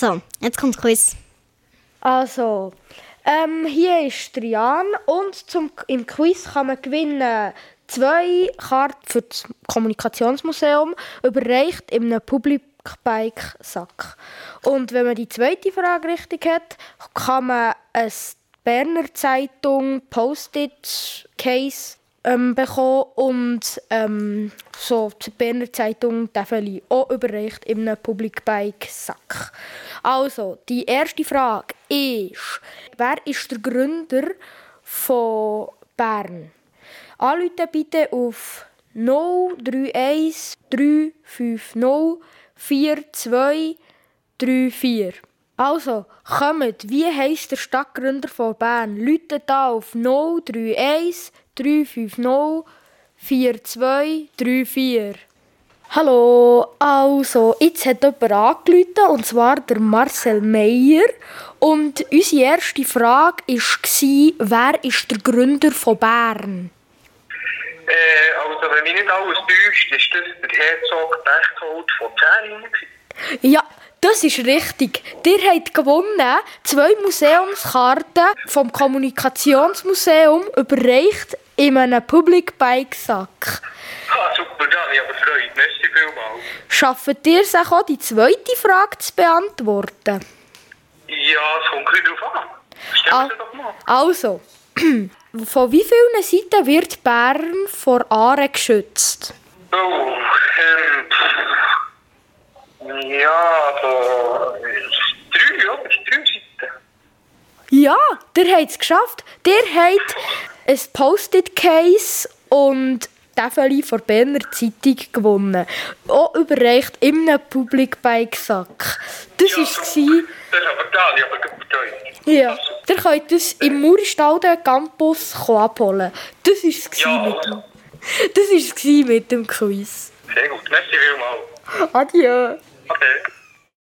So, jetzt kommt das Quiz. Also, hier ist der Jan und im Quiz kann man gewinnen 2 Karten für das Kommunikationsmuseum, überreicht in einem Public-Bike-Sack. Und wenn man die zweite Frage richtig hat, kann man ein Berner Zeitung Post-it-Case bekommen und so die Berner Zeitung Tafeli auch überreicht in einem Public-Bike-Sack. Also, die erste Frage ist, wer ist der Gründer von Bern? Anrufen bitte auf 031 350 4234. Also, kommt, wie heisst der Stadtgründer von Bern? Ruft da auf 031 350 4234. Hallo, also, jetzt hat jemand angerufen, und zwar der Marcel Meyer. Und unsere erste Frage war, wer ist der Gründer von Bern? Also, wenn mich nicht alles täuscht, ist das der Herzog Berchtold von Zähringen. Ja, das ist richtig. Ihr habt gewonnen 2 Museumskarten vom Kommunikationsmuseum überreicht in einem Public-Bike-Sack. Ah, super, Dani, aber freut. Merci vielmals. Schafft ihr es auch, die zweite Frage zu beantworten? Ja, es kommt ein bisschen drauf an. Stell sie doch mal. Also, von wie vielen Seiten wird Bern vor Aare geschützt? Oh, ja, also 3, oder? 3 Seiten. Ja, ihr habt es geschafft. Ihr habt ein Post-it-Case und Tafeli von Berner Zeitung gewonnen. Auch überreicht in einem Public-Bike-Sack. Das war... Das ist aber Dani, aber gut bedeutend. Ja, ihr könnt es im Mauristalden Campus abholen. Das war es mit dem Quiz. Sehr gut, merci vielmals. Adieu. Okay.